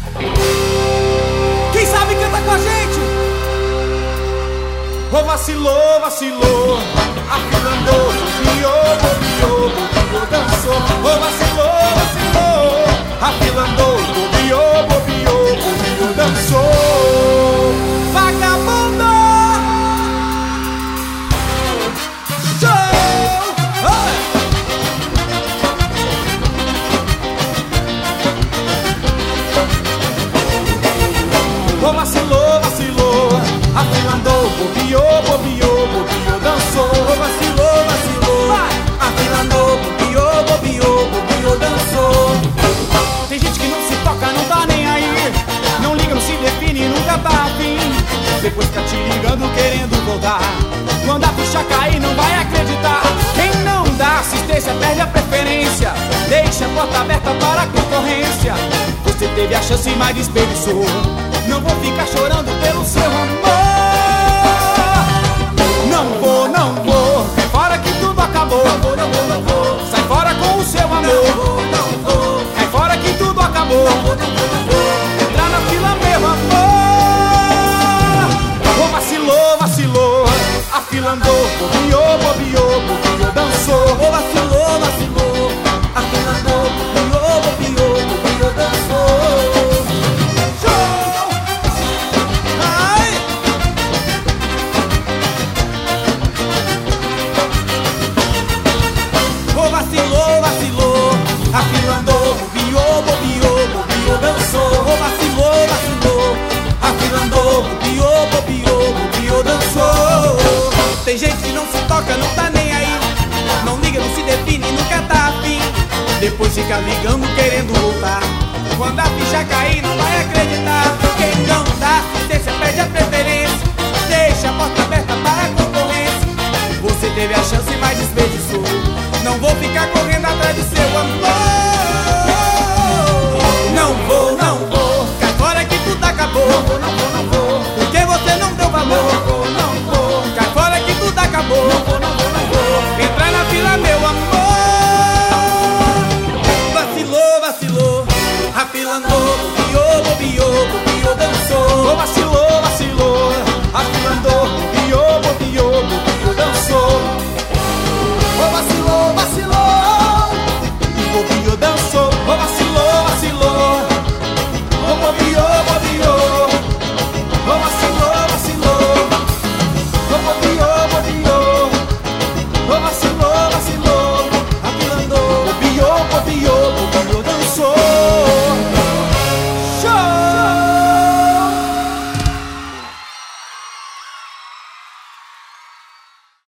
Quem sabe canta com a gente. Ô vacilou, vacilou, afilando, bobiou, bobiou, bobiou, dançou. Ô vacilou, vacilou, afilando, bobiou, bobiou, bobiou, dançou. Vagabundo, show! Ô vacilou, vacilou, afilando, bobiou, bobiou, bobiou, dançou. Ô vacilou, vacilou, afilando, bobiou, bobiou, bobiou, dançou. Tem gente que não se toca, não tá nem aí. Não liga, não se define, nunca tá afim. Depois fica te ligando, querendo voltar. Quando a ficha cair, não vai acreditar. Quem não dá assistência perde a preferência. Deixa a porta aberta para a concorrência. Você teve a chance, mas desperdiçou. Não vou ficar chorando pelo seu amor. Não vou, não vou. Sai fora que tudo acabou. Não vou, não vou, não vou. Sai fora com o seu amor. Não vou, não vou. Sai fora que tudo acabou. Não vou, não vou, não vou. Entrar na fila, meu amor. Ô vacilou, vacilou, afilando, bobiou, bobiou, bobiou, dançou. Ô vacilou, vacilou, afilando, bobiou, bobiou, bobiou, dançou. Show! Ai! Ô vacilou, vacilou, afilando, bobiou, bobiou, bobiou, dançou. Ô vacilou, vacilou, afilando, bobiou, bobiou, bobiou, dançou. Tem gente que não se toca, não tá nem aí. Não liga, não se define, nunca tá afim. Depois fica ligando, querendo voltar. Quando a ficha cair, não vai acreditar. Quem não dá assistência perde a preferência. Deixa a porta aberta para a concorrência. Você teve a chance, mas desperdiçou. Não vou ficar correndo atrás do seu amor. Não vou, não vou. Cai fora que tudo acabou. Não vou, não vou, não vou. Porque você não deu valor. Não vou, não vou. Cai fora que tudo acabou. Não vou, não vou, não vou. Entra na fila, meu amor. Vacilou, vacilou, afilando.